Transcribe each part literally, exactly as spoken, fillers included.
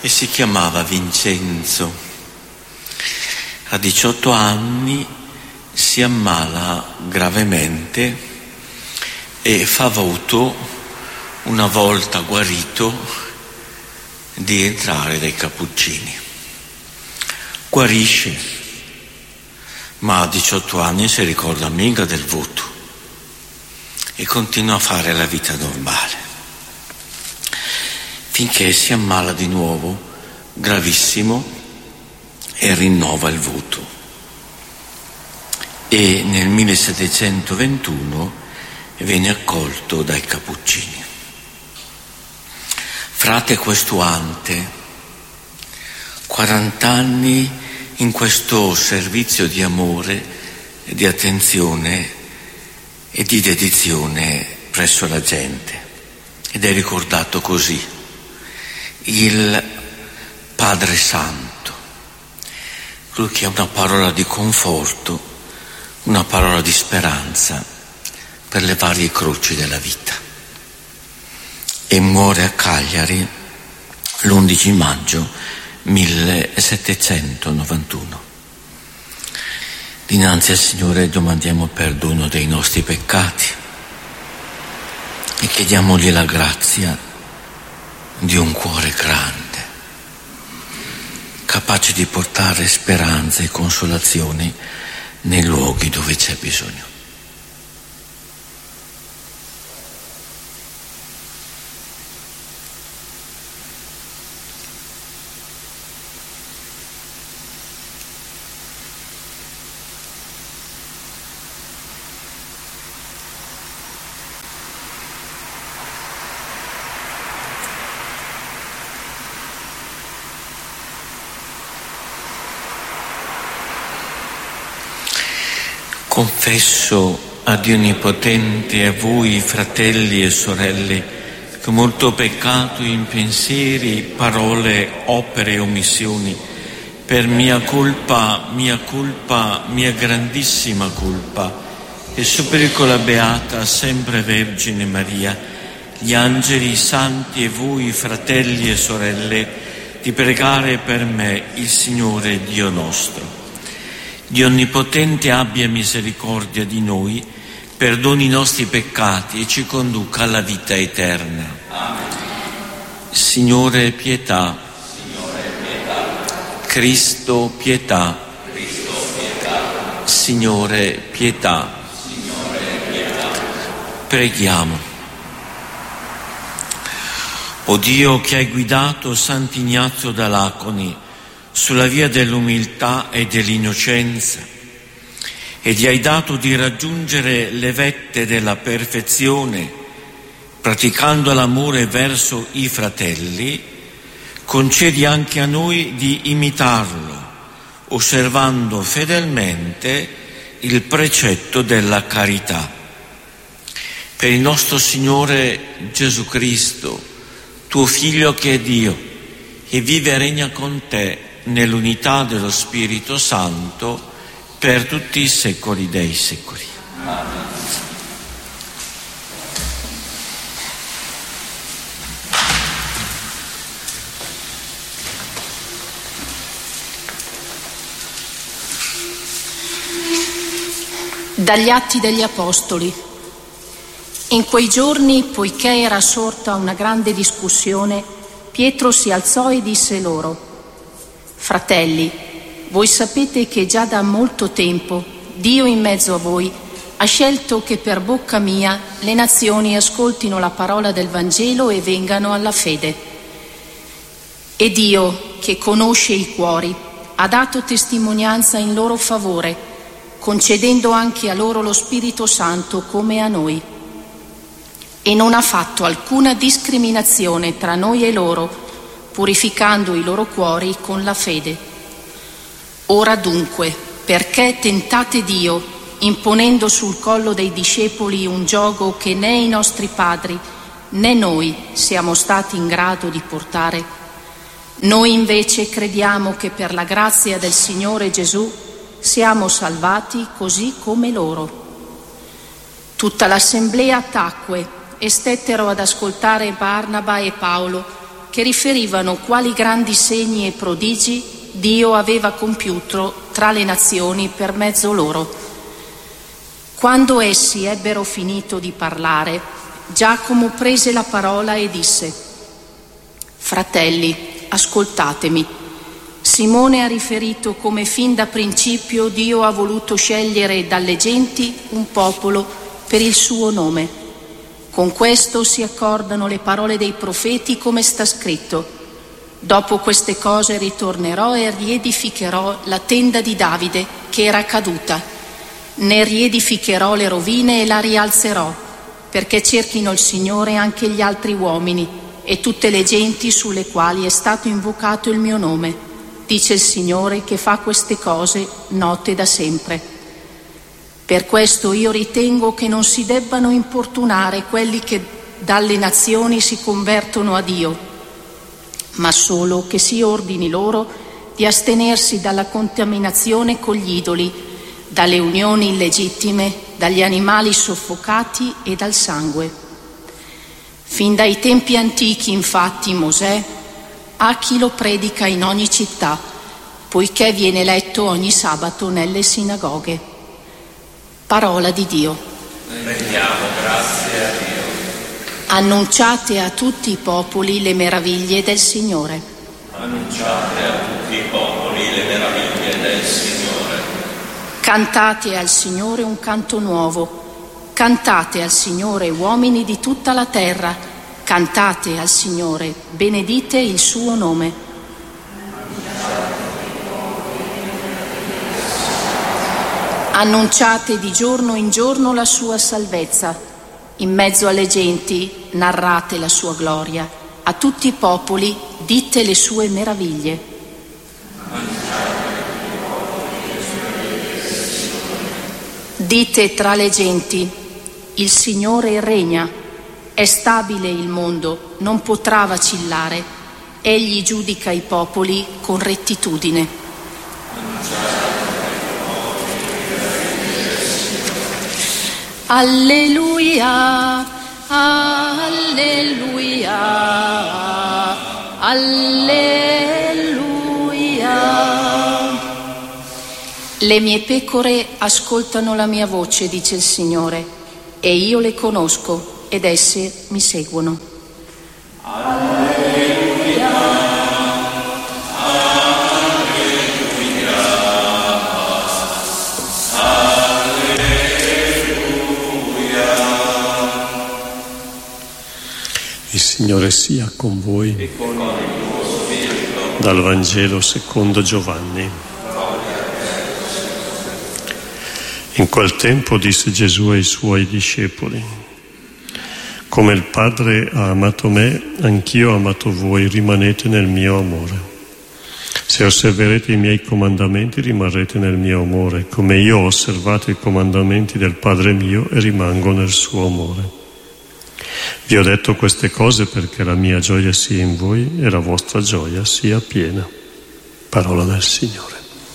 e si chiamava Vincenzo. A diciotto anni si ammala gravemente e fa voto, una volta guarito, di entrare dai Cappuccini. Guarisce, ma a diciotto anni si ricorda mica del voto e continua a fare la vita normale, finché si ammala di nuovo, gravissimo, e rinnova il voto. E nel millesettecentoventuno viene accolto dai Cappuccini. Frate questuante, quarant'anni in questo servizio di amore, di attenzione e di dedizione presso la gente, ed è ricordato così: il Padre Santo, lui che ha una parola di conforto, una parola di speranza per le varie croci della vita. E muore a Cagliari l'undici maggio millesettecentonovantuno. Dinanzi al Signore domandiamo perdono dei nostri peccati e chiediamogli la grazia di un cuore grande, capace di portare speranze e consolazioni nei luoghi dove c'è bisogno. Confesso a Dio Onnipotente e a voi, fratelli e sorelle, che ho molto peccato in pensieri, parole, opere e omissioni, per mia colpa, mia colpa, mia grandissima colpa, e supplico la Beata sempre Vergine Maria, gli angeli, i santi e voi, fratelli e sorelle, di pregare per me il Signore Dio nostro. Dio Onnipotente abbia misericordia di noi, perdoni i nostri peccati e ci conduca alla vita eterna. Amen. Signore, pietà. Signore, pietà. Cristo, pietà. Cristo, pietà. Signore, pietà. Signore, pietà. Preghiamo. O Dio, che hai guidato Sant'Ignazio da Laconi sulla via dell'umiltà e dell'innocenza e gli hai dato di raggiungere le vette della perfezione praticando l'amore verso i fratelli, concedi anche a noi di imitarlo, osservando fedelmente il precetto della carità. Per il nostro Signore Gesù Cristo, tuo Figlio che è Dio e vive e regna con te nell'unità dello Spirito Santo per tutti i secoli dei secoli. Amen. Dagli Atti degli Apostoli. In quei giorni, poiché era sorta una grande discussione, Pietro si alzò e disse loro: Fratelli, voi sapete che già da molto tempo Dio in mezzo a voi ha scelto che per bocca mia le nazioni ascoltino la parola del Vangelo e vengano alla fede. E Dio, che conosce i cuori, ha dato testimonianza in loro favore, concedendo anche a loro lo Spirito Santo come a noi. E non ha fatto alcuna discriminazione tra noi e loro, purificando i loro cuori con la fede. Ora dunque, perché tentate Dio, imponendo sul collo dei discepoli un giogo che né i nostri padri né noi siamo stati in grado di portare? Noi invece crediamo che per la grazia del Signore Gesù siamo salvati così come loro. Tutta l'assemblea tacque e stettero ad ascoltare Barnaba e Paolo, che riferivano quali grandi segni e prodigi Dio aveva compiuto tra le nazioni per mezzo loro. Quando essi ebbero finito di parlare, Giacomo prese la parola e disse: «Fratelli, ascoltatemi. Simone ha riferito come fin da principio Dio ha voluto scegliere dalle genti un popolo per il suo nome. Con questo si accordano le parole dei profeti, come sta scritto: dopo queste cose ritornerò e riedificherò la tenda di Davide che era caduta. Ne riedificherò le rovine e la rialzerò, perché cerchino il Signore anche gli altri uomini e tutte le genti sulle quali è stato invocato il mio nome, dice il Signore che fa queste cose note da sempre. Per questo io ritengo che non si debbano importunare quelli che dalle nazioni si convertono a Dio, ma solo che si ordini loro di astenersi dalla contaminazione con gli idoli, dalle unioni illegittime, dagli animali soffocati e dal sangue. Fin dai tempi antichi, infatti, Mosè ha chi lo predica in ogni città, poiché viene letto ogni sabato nelle sinagoghe». Parola di Dio. Rendiamo grazie a Dio. Annunciate a tutti i popoli le meraviglie del Signore. Annunciate a tutti i popoli le meraviglie del Signore. Cantate al Signore un canto nuovo. Cantate al Signore, uomini di tutta la terra. Cantate al Signore, benedite il suo nome. Annunciate di giorno in giorno la sua salvezza. In mezzo alle genti narrate la sua gloria. A tutti i popoli dite le sue meraviglie. Dite tra le genti: il Signore regna, è stabile il mondo, non potrà vacillare, egli giudica i popoli con rettitudine. Alleluia, alleluia, alleluia. Le mie pecore ascoltano la mia voce, dice il Signore, e io le conosco ed esse mi seguono. Alleluia, alleluia, alleluia. Il Signore sia con voi. E con il tuo spirito. Dal Vangelo secondo Giovanni. In quel tempo disse Gesù ai suoi discepoli: come il Padre ha amato me, anch'io ho amato voi, rimanete nel mio amore. Se osserverete i miei comandamenti, rimarrete nel mio amore, come io ho osservato i comandamenti del Padre mio e rimango nel suo amore. Vi ho detto queste cose perché la mia gioia sia in voi e la vostra gioia sia piena. Parola del Signore.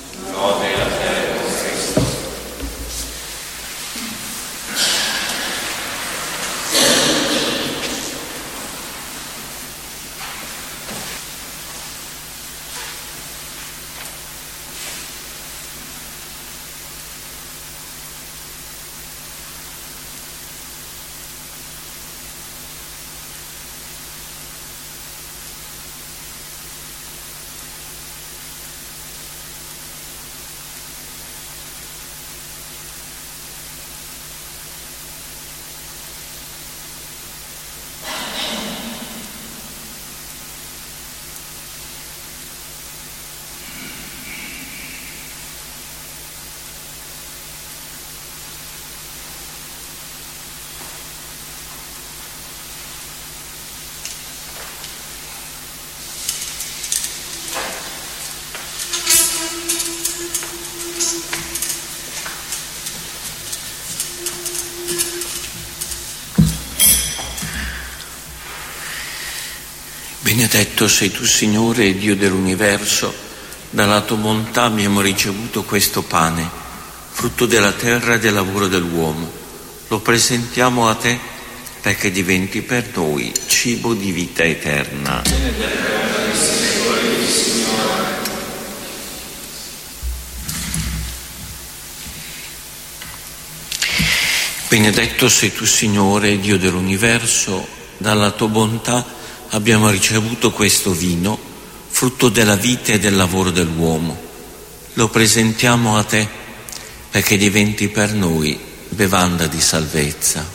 Benedetto sei tu, Signore, Dio dell'universo, dalla tua bontà abbiamo ricevuto questo pane, frutto della terra e del lavoro dell'uomo. Lo presentiamo a te perché diventi per noi cibo di vita eterna. Benedetto sei tu, Signore, Dio dell'universo, dalla tua bontà abbiamo ricevuto questo vino, frutto della vita e del lavoro dell'uomo. Lo presentiamo a te perché diventi per noi bevanda di salvezza.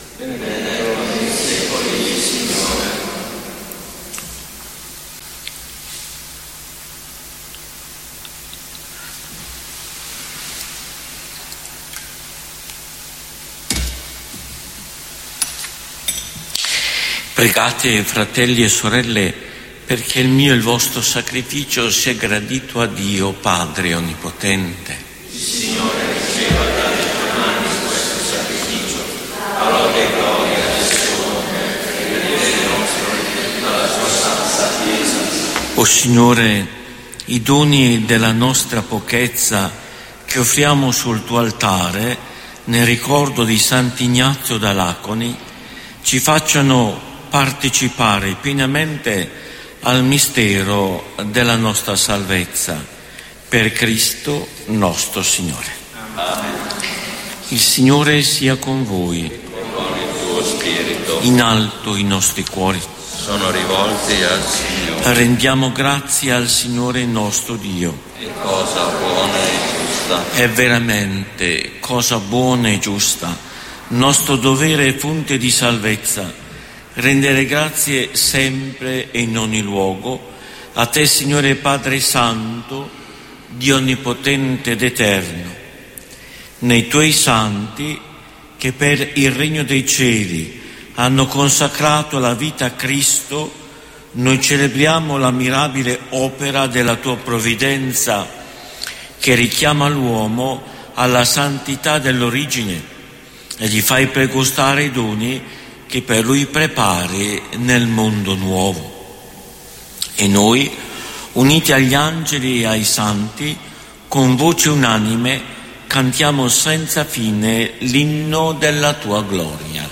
Pregate, fratelli e sorelle, perché il mio e il vostro sacrificio sia gradito a Dio Padre Onnipotente. Il Signore riceva dalle tue mani questo sacrificio, a lode e gloria del suo nome, per il bene nostro e di tutta la sua santa Chiesa. O Signore, i doni della nostra pochezza che offriamo sul tuo altare, nel ricordo di Sant'Ignazio d'Alaconi, ci facciano partecipare pienamente al mistero della nostra salvezza, per Cristo nostro Signore. Amen. Il Signore sia con voi. Con il tuo spirito In alto i nostri cuori. sono rivolti al Signore. Rendiamo grazie al Signore nostro Dio. È cosa buona e giusta. È veramente cosa buona e giusta, nostro dovere e fonte di salvezza, rendere grazie sempre e in ogni luogo a te, Signore Padre Santo, Dio onnipotente ed eterno, nei tuoi santi che per il regno dei cieli hanno consacrato la vita a Cristo. Noi celebriamo la mirabile opera della tua provvidenza che richiama l'uomo alla santità dell'origine e gli fai pregustare i doni che per lui prepari nel mondo nuovo. E noi, uniti agli angeli e ai santi, con voce unanime cantiamo senza fine l'inno della tua gloria.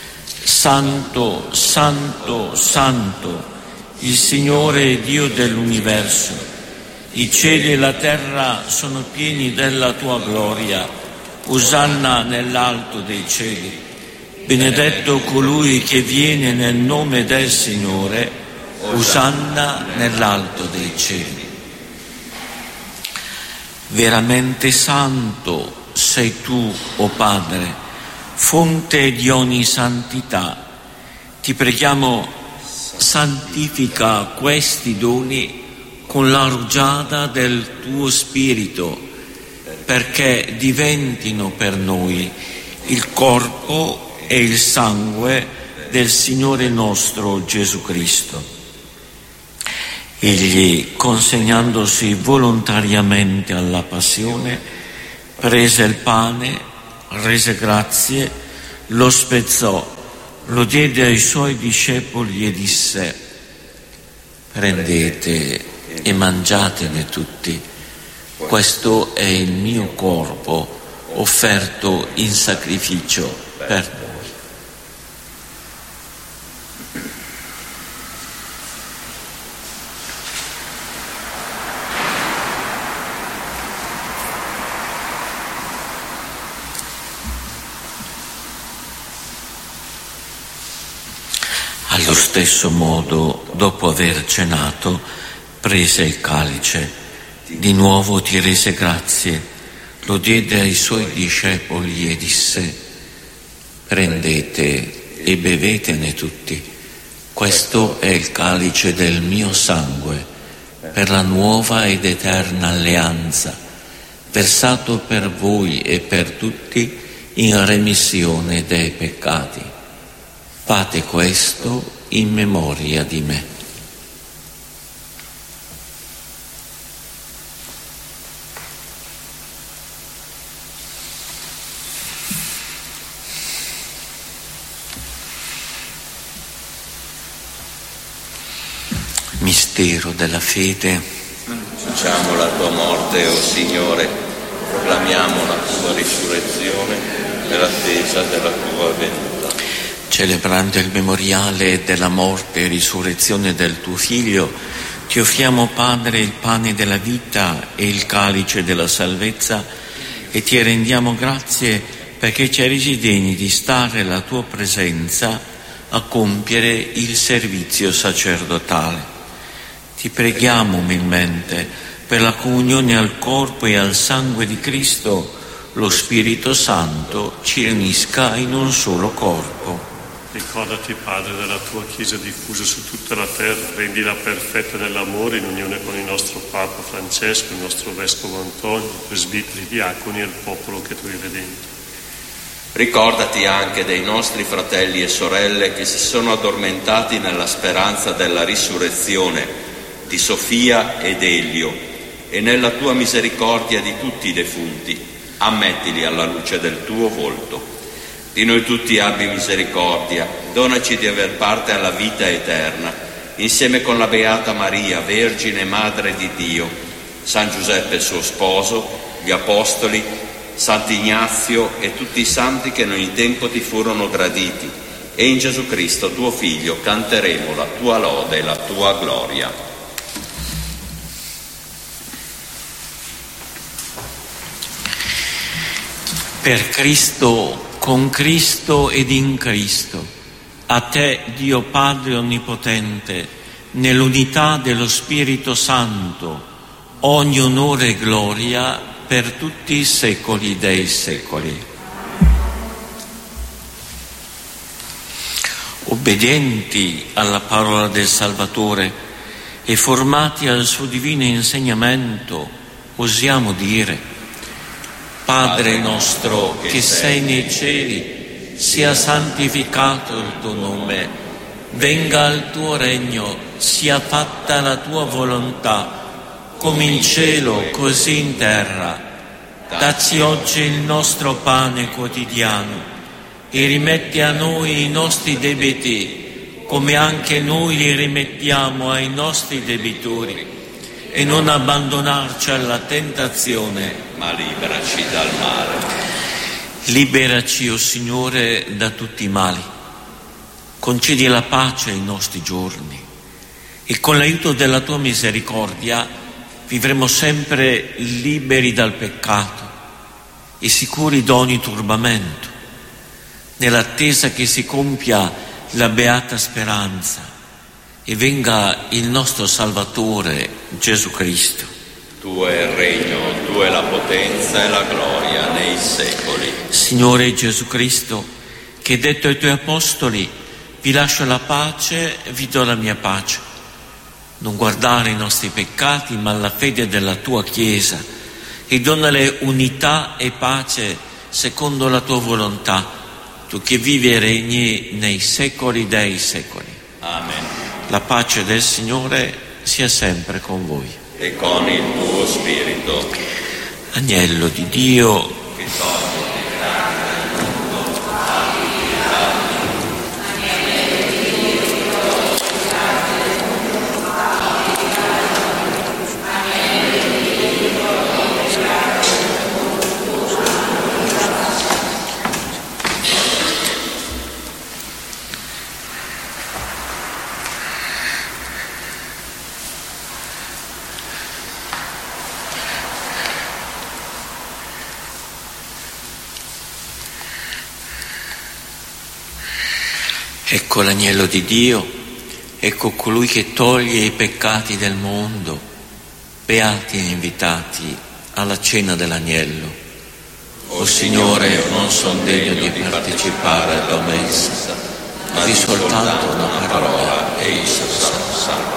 Santo, santo, santo, il Signore Dio dell'universo, i cieli e la terra sono pieni della tua gloria. Osanna nell'alto dei cieli. Benedetto colui che viene nel nome del Signore, Osanna nell'alto dei cieli. Veramente santo sei tu, o Padre, fonte di ogni santità. Ti preghiamo, santifica questi doni con la rugiada del tuo Spirito, perché diventino per noi il corpo e il sangue del Signore nostro Gesù Cristo. Egli, consegnandosi volontariamente alla passione, prese il pane, rese grazie, lo spezzò, lo diede ai suoi discepoli e disse: prendete e mangiatene tutti, questo è il mio corpo offerto in sacrificio per voi. Allo stesso modo, dopo aver cenato, prese il calice, di nuovo ti rese grazie, lo diede ai suoi discepoli e disse: prendete e bevetene tutti, questo è il calice del mio sangue, per la nuova ed eterna alleanza, versato per voi e per tutti in remissione dei peccati. Fate questo in memoria di me. Mistero della fede. Annunciamo la tua morte, o Signore, proclamiamo la tua risurrezione nell'attesa della tua venuta. celebrando il memoriale della morte e risurrezione del tuo Figlio, ti offriamo, Padre, il pane della vita e il calice della salvezza e ti rendiamo grazie perché ci hai resi degni di stare alla tua presenza a compiere il servizio sacerdotale. Ti preghiamo umilmente per la comunione al corpo e al sangue di Cristo, lo Spirito Santo ci riunisca in un solo corpo. Ricordati, Padre, della tua Chiesa diffusa su tutta la terra, rendila perfetta nell'amore in unione con il nostro Papa Francesco, il nostro Vescovo Antonio, i presbiteri, i diaconi e il popolo che tu hai redento. Ricordati anche dei nostri fratelli e sorelle che si sono addormentati nella speranza della risurrezione, di Sofia ed Elio, e nella tua misericordia di tutti i defunti, ammettili alla luce del tuo volto. Di noi tutti abbi misericordia, donaci di aver parte alla vita eterna, insieme con la Beata Maria, Vergine Madre di Dio, San Giuseppe suo sposo, gli Apostoli, Sant'Ignazio e tutti i santi che in ogni tempo ti furono graditi, e in Gesù Cristo tuo Figlio canteremo la tua lode e la tua gloria. Per Cristo, con Cristo ed in Cristo, a te, Dio Padre Onnipotente, nell'unità dello Spirito Santo, ogni onore e gloria per tutti i secoli dei secoli. Obbedienti alla parola del Salvatore e formati al suo divino insegnamento, osiamo dire: Padre nostro che sei nei cieli, sia santificato il tuo nome, venga il tuo regno, sia fatta la tua volontà, come in cielo così in terra. Dacci oggi il nostro pane quotidiano e rimetti a noi i nostri debiti, come anche noi li rimettiamo ai nostri debitori. E non abbandonarci alla tentazione, ma liberaci dal male. Liberaci, o Signore, da tutti i mali. Concedi la pace ai nostri giorni e con l'aiuto della tua misericordia vivremo sempre liberi dal peccato e sicuri da ogni turbamento, nell'attesa che si compia la beata speranza e venga il nostro Salvatore Gesù Cristo. Tuo è il regno, tua è la potenza e la gloria nei secoli. Signore Gesù Cristo, che hai detto ai tuoi apostoli: vi lascio la pace, vi do la mia pace. Non guardare i nostri peccati, ma la fede della tua Chiesa, e donale unità e pace secondo la tua volontà, tu che vivi e regni nei secoli dei secoli. Amen. La pace del Signore sia sempre con voi. E con il tuo spirito. Agnello di Dio, che toglie ecco l'agnello di Dio, ecco colui che toglie i peccati del mondo. Beati e invitati alla cena dell'agnello. O Signore, io non sono degno di partecipare alla tua messa, ma di soltanto una parola e io sarò salvato.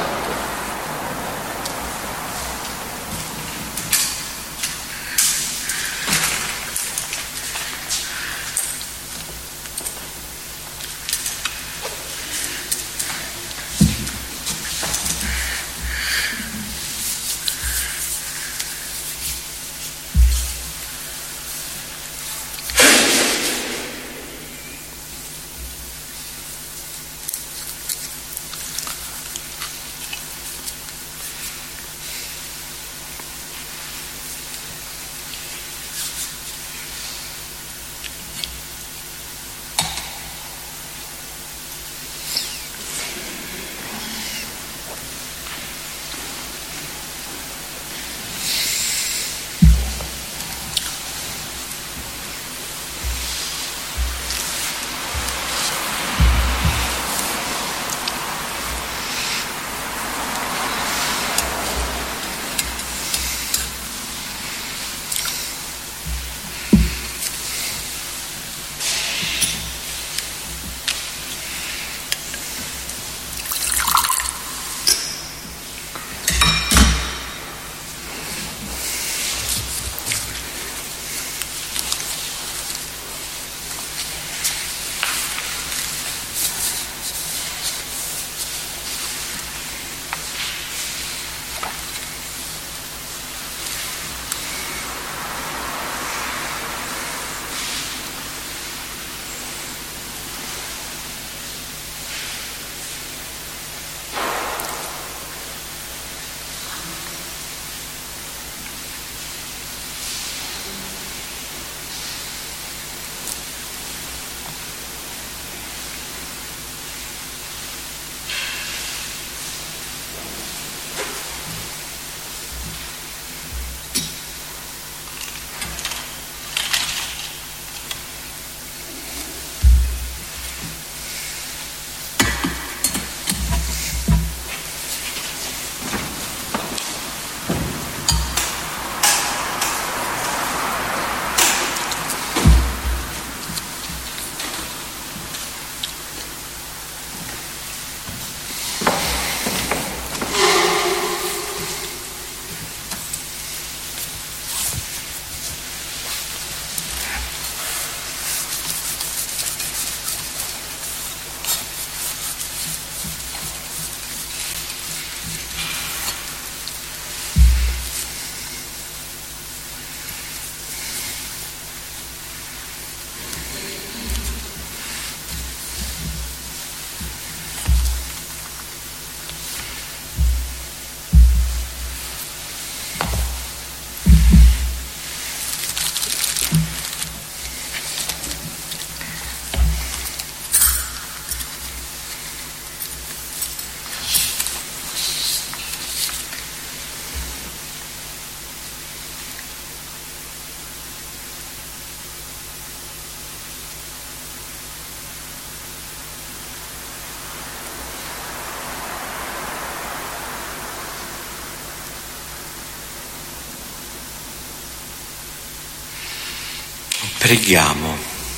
Preghiamo.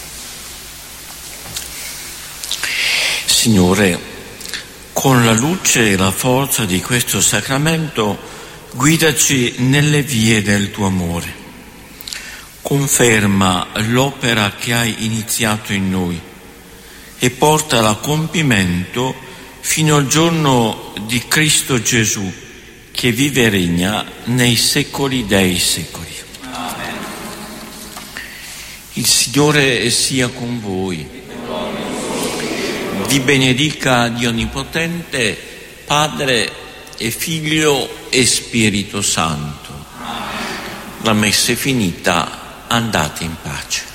Signore, con la luce e la forza di questo sacramento, guidaci nelle vie del tuo amore. Conferma l'opera che hai iniziato in noi e portala a compimento fino al giorno di Cristo Gesù, che vive e regna nei secoli dei secoli. Amen. Il Signore sia con voi. Vi benedica Dio Onnipotente, Padre e Figlio e Spirito Santo. La messa è finita, andate in pace.